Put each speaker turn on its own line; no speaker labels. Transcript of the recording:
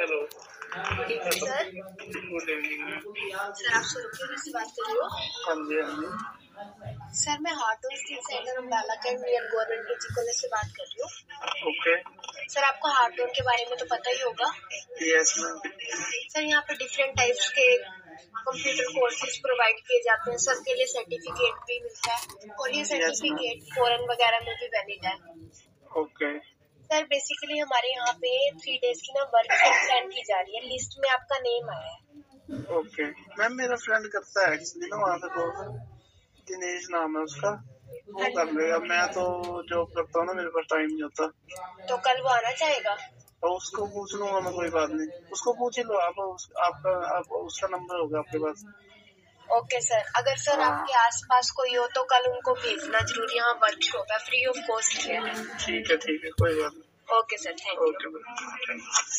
Hello.
Good evening sir.
Good evening ma'am.
Sir आप सुरभि से बात कर रहे हो?
हाँ जी हाँ जी।
सर मैं हार्टोन स्किन सेंटर अम्बाला के नियर गवर्नमेंट पीजी कॉलेज से बात कर रही हूँ।
ओके।
सर आपको हार्टोन के बारे में तो पता ही होगा।
Yes ma'am.
सर यहाँ पे डिफरेंट टाइप्स के कंप्यूटर कोर्सेज प्रोवाइड किए जाते हैं। सबके लिए सर्टिफिकेट भी मिलता है और ये सर्टिफिकेट फॉरेन वगैरह में भी वैलिड है।
ओके।
सर बेसिकली हमारे यहाँ पे 3 डेज की ना वर्कशॉप प्लान की जा रही है। लिस्ट में आपका नेम आया है।
ओके मैम, मेरा फ्रेंड करता है एक्चुअली ना वहाँ पे कोर्स, दिनेश नाम है उसका, वो कर लेगा। मैं तो जॉब करता हूँ ना, मेरे पास टाइम नहीं होता।
तो कल वो आना चाहेगा?
और उसको पूछ लूंगा मैं, कोई बात नहीं, उसको पूछ ही लो आप। आप उसका नंबर होगा आपके पास।
Okay sir. अगर सर आपके आसपास कोई हो तो कल उनको भेजना जरूर। यहाँ वर्कशॉप है, फ्री ऑफ कॉस्ट है।
ठीक है कोई बात नहीं।
Okay sir, thank you.
Okay.